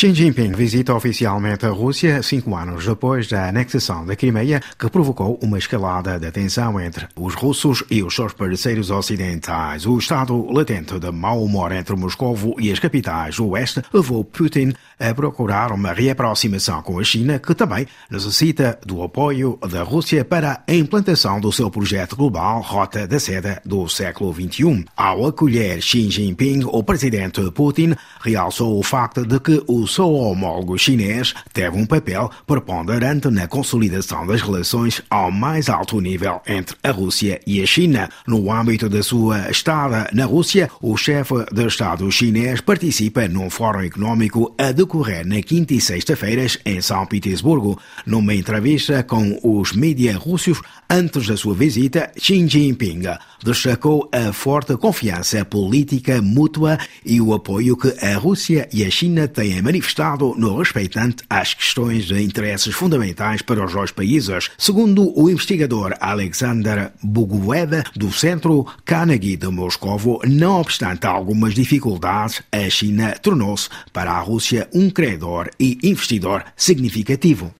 Xi Jinping visita oficialmente a Rússia 5 anos depois da anexação da Crimeia, que provocou uma escalada da tensão entre os russos e os seus parceiros ocidentais. O estado latente de mau humor entre Moscovo e as capitais do Oeste levou Putin a procurar uma reaproximação com a China, que também necessita do apoio da Rússia para a implantação do seu projeto global Rota da Seda do século XXI. Ao acolher Xi Jinping, o presidente Putin realçou o facto de que o seu homólogo chinês teve um papel preponderante na consolidação das relações ao mais alto nível entre a Rússia e a China. No âmbito da sua estada na Rússia, o chefe de Estado chinês participa num fórum económico a decorrer na quinta e sexta-feiras em São Petersburgo. Numa entrevista com os mídias russos antes da sua visita, Xi Jinping destacou a forte confiança política mútua e o apoio que a Rússia e a China têm manifestado no respeitante às questões de interesses fundamentais para os dois países. Segundo o investigador Alexander Boguev, do Centro Carnegie de Moscovo, não obstante algumas dificuldades, a China tornou-se para a Rússia um credor e investidor significativo.